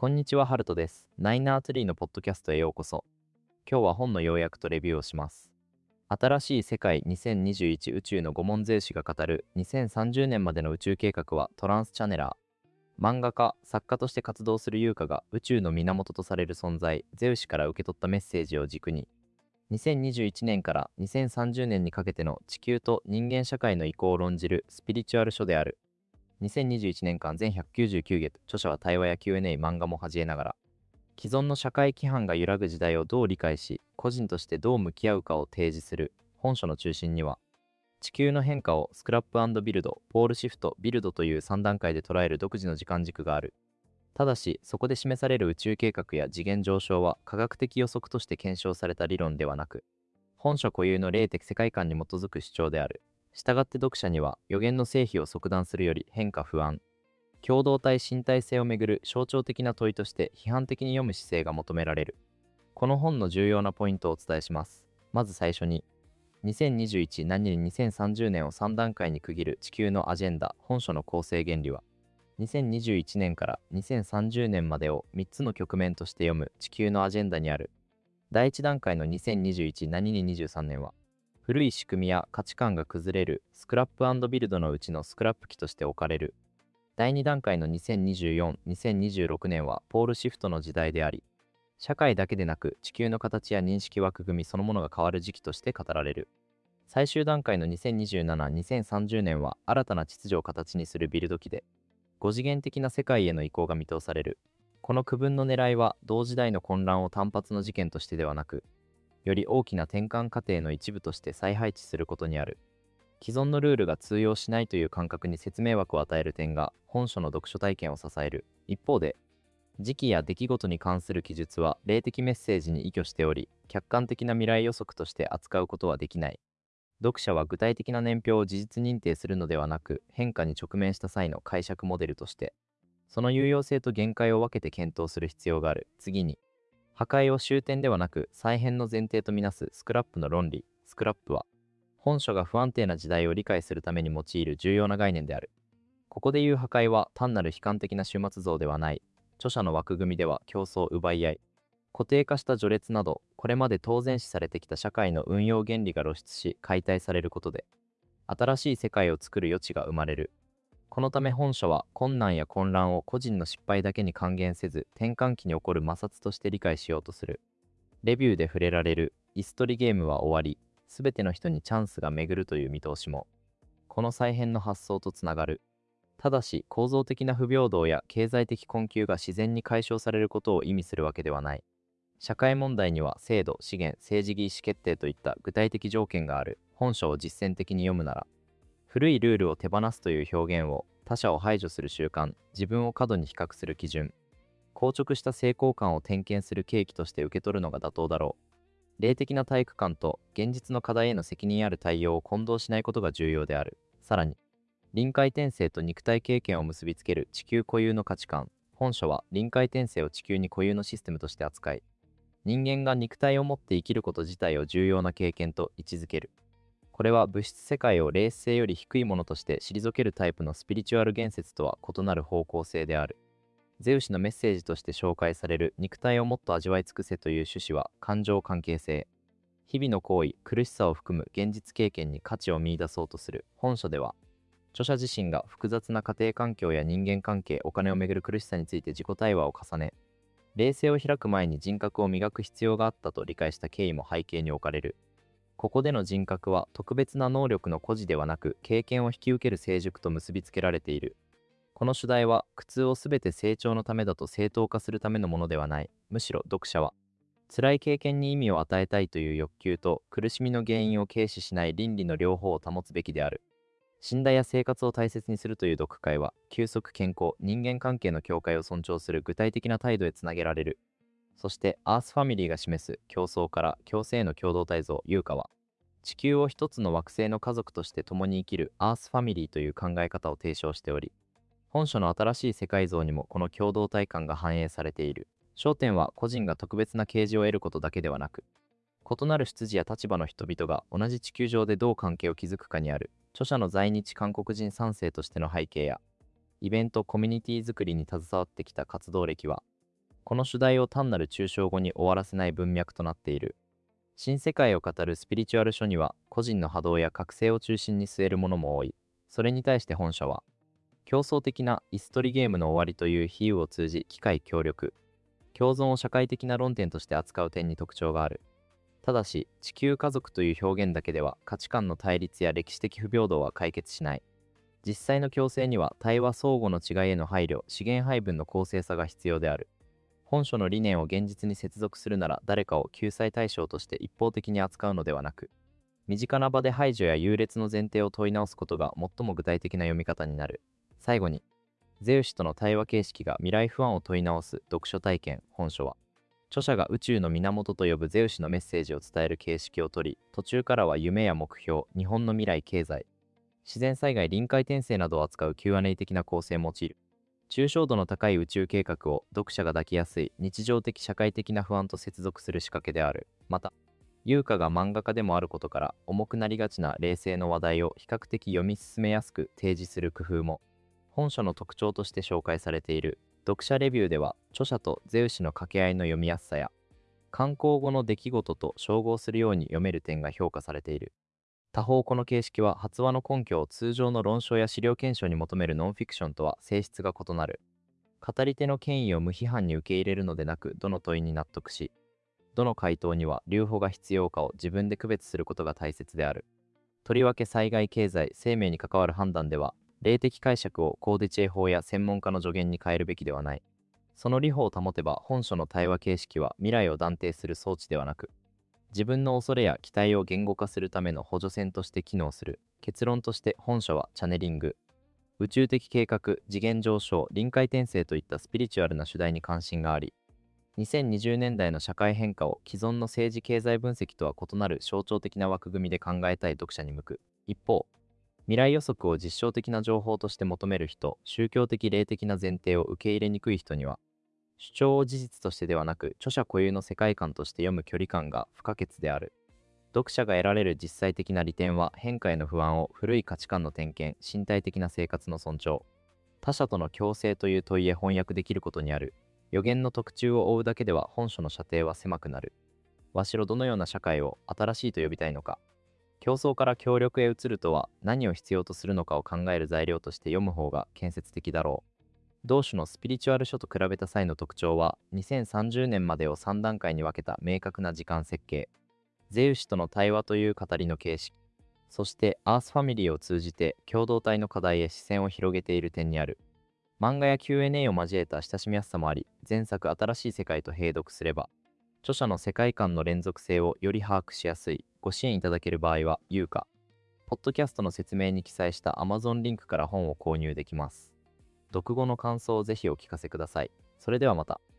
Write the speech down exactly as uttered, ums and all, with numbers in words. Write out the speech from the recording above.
こんにちは、ハルトです。ナイナーツリーのポッドキャストへようこそ。今日は本の要約とレビューをします。新しい世界にせんにじゅういち宇宙のゴモン税士が語るにせんさんじゅうねんまでの宇宙計画はトランスチャネラー。漫画家、作家として活動する優香が宇宙の源とされる存在、ゼウシから受け取ったメッセージを軸に、にせんにじゅういちねんからにせんさんじゅうねんにかけての地球と人間社会の移行を論じるスピリチュアル書である。にせんにじゅういちねんかん全ひゃくきゅうじゅうきゅう月、著者は対話や キューアンドエー 漫画も交えながら、既存の社会規範が揺らぐ時代をどう理解し、個人としてどう向き合うかを提示する。本書の中心には、地球の変化をスクラップ&ビルド、ポールシフト、ビルドというさん段階で捉える独自の時間軸がある。ただし、そこで示される宇宙計画や次元上昇は科学的予測として検証された理論ではなく、本書固有の霊的世界観に基づく主張である。したがって読者には予言の成否を即断するより変化不安、共同体身体性をめぐる象徴的な問いとして批判的に読む姿勢が求められる。この本の重要なポイントをお伝えします。まず最初に、にせんにじゅういち何々にせんさんじゅうねんをさん段階に区切る地球のアジェンダ。本書の構成原理は、にせんにじゅういちねんからにせんさんじゅうねんまでをみっつの局面として読む地球のアジェンダにある。第いち段階のにせんにじゅういち何々にじゅうさんねんは、古い仕組みや価値観が崩れるスクラップ&ビルドのうちのスクラップ期として置かれる。だいに段階のにせんにじゅうよん、にせんにじゅうろくねんはポールシフトの時代であり、社会だけでなく地球の形や認識枠組みそのものが変わる時期として語られる。最終段階のにせんにじゅうなな、にせんさんじゅうねんは新たな秩序を形にするビルド期で、ご次元的な世界への移行が見通される。この区分の狙いは同時代の混乱を単発の事件としてではなく、より大きな転換過程の一部として再配置することにある。既存のルールが通用しないという感覚に説明枠を与える点が本書の読書体験を支える。一方で、時期や出来事に関する記述は霊的メッセージに依拠しており、客観的な未来予測として扱うことはできない。読者は具体的な年表を事実認定するのではなく、変化に直面した際の解釈モデルとして、その有用性と限界を分けて検討する必要がある。次に、破壊を終点ではなく再編の前提とみなすスクラップの論理。スクラップは、本書が不安定な時代を理解するために用いる重要な概念である。ここでいう破壊は単なる悲観的な終末像ではない。著者の枠組みでは競争、奪い合い、固定化した序列など、これまで当然視されてきた社会の運用原理が露出し解体されることで、新しい世界を作る余地が生まれる。このため本書は困難や混乱を個人の失敗だけに還元せず、転換期に起こる摩擦として理解しようとする。レビューで触れられるイス取りゲームは終わり、すべての人にチャンスが巡るという見通しも、この再編の発想とつながる。ただし、構造的な不平等や経済的困窮が自然に解消されることを意味するわけではない。社会問題には制度、資源、政治意思決定といった具体的条件がある。本書を実践的に読むなら、古いルールを手放すという表現を他者を排除する習慣、自分を過度に比較する基準、硬直した成功感を点検する契機として受け取るのが妥当だろう。霊的な体育感と現実の課題への責任ある対応を混同しないことが重要である。さらに、臨界転生と肉体経験を結びつける地球固有の価値観。本書は臨界転生を地球に固有のシステムとして扱い、人間が肉体を持って生きること自体を重要な経験と位置づける。これは物質世界を霊性より低いものとして退けるタイプのスピリチュアル言説とは異なる方向性である。ゼウシのメッセージとして紹介される肉体をもっと味わい尽くせという趣旨は感情関係性、日々の行為、苦しさを含む現実経験に価値を見出そうとする。本書では、著者自身が複雑な家庭環境や人間関係、お金をめぐる苦しさについて自己対話を重ね、霊性を開く前に人格を磨く必要があったと理解した経緯も背景に置かれる。ここでの人格は特別な能力の孤児ではなく、経験を引き受ける成熟と結びつけられている。この主題は苦痛をすべて成長のためだと正当化するためのものではない。むしろ読者は辛い経験に意味を与えたいという欲求と苦しみの原因を軽視しない倫理の両方を保つべきである。信頼や生活を大切にするという読解は休息、健康、人間関係の境界を尊重する具体的な態度へつなげられる。そしてアースファミリーが示す競争から共生への共同体像。優香は地球を一つの惑星の家族として共に生きるアースファミリーという考え方を提唱しており、本書の新しい世界像にもこの共同体感が反映されている。焦点は個人が特別な啓示を得ることだけではなく、異なる出自や立場の人々が同じ地球上でどう関係を築くかにある。著者の在日韓国人さん世としての背景や、イベント・コミュニティ作りに携わってきた活動歴は、 この主題を単なる抽象語に終わらせない文脈となっている。新世界を語るスピリチュアル書には個人の波動や覚醒を中心に据えるものも多い。それに対して本書は競争的な椅子取りゲームの終わりという比喩を通じ機械協力、共存を社会的な論点として扱う点に特徴がある。ただし、地球家族という表現だけでは価値観の対立や歴史的不平等は解決しない。実際の共生には対話相互の違いへの配慮、資源配分の公正さが必要である。本書の理念を現実に接続するなら、誰かを救済対象として一方的に扱うのではなく、身近な場で排除や優劣の前提を問い直すことが最も具体的な読み方になる。最後に、ゼウスとの対話形式が未来不安を問い直す読書体験。本書は著者が宇宙の源と呼ぶゼウスのメッセージを伝える形式をとり、途中からは夢や目標、日本の未来経済、自然災害、臨界転生などを扱う キューアンドエー 的な構成を用いる。抽象度の高い宇宙計画を読者が抱きやすい日常的社会的な不安と接続する仕掛けである。また、優香が漫画家でもあることから重くなりがちな冷静の話題を比較的読み進めやすく提示する工夫も本書の特徴として紹介されている。読者レビューでは著者とゼウスの掛け合いの読みやすさや刊行後の出来事と照合するように読める点が評価されている。他方、この形式は発話の根拠を通常の論証や資料検証に求めるノンフィクションとは性質が異なる。語り手の権威を無批判に受け入れるのでなく、どの問いに納得し、どの回答には留保が必要かを自分で区別することが大切である。とりわけ災害、経済、生命に関わる判断では、霊的解釈をコーデチェ法や専門家の助言に変えるべきではない。その理法を保てば、本書の対話形式は未来を断定する装置ではなく、自分の恐れや期待を言語化するための補助線として機能する。結論として本書はチャネリング、宇宙的計画、次元上昇、臨界転生といったスピリチュアルな主題に関心があり、にせんにじゅうねんだいの社会変化を既存の政治経済分析とは異なる象徴的な枠組みで考えたい読者に向く。一方、未来予測を実証的な情報として求める人、宗教的霊的な前提を受け入れにくい人には、主張を事実としてではなく著者固有の世界観として読む距離感が不可欠である。読者が得られる実際的な利点は変化への不安を古い価値観の点検、身体的な生活の尊重、他者との共生という問いへ翻訳できることにある。予言の特注を追うだけでは本書の射程は狭くなる。わしろどのような社会を新しいと呼びたいのか、競争から協力へ移るとは何を必要とするのかを考える材料として読む方が建設的だろう。同種のスピリチュアル書と比べた際の特徴は、にせんさんじゅうねんまでをさん段階に分けた明確な時間設計、ゼウスとの対話という語りの形式、そしてアースファミリーを通じて共同体の課題へ視線を広げている点にある。漫画や キューアンドエー を交えた親しみやすさもあり、前作新しい世界と併読すれば、著者の世界観の連続性をより把握しやすい。ご支援いただける場合は、優香、ポッドキャストの説明に記載した Amazon リンクから本を購入できます。読後の感想をぜひお聞かせください。それではまた。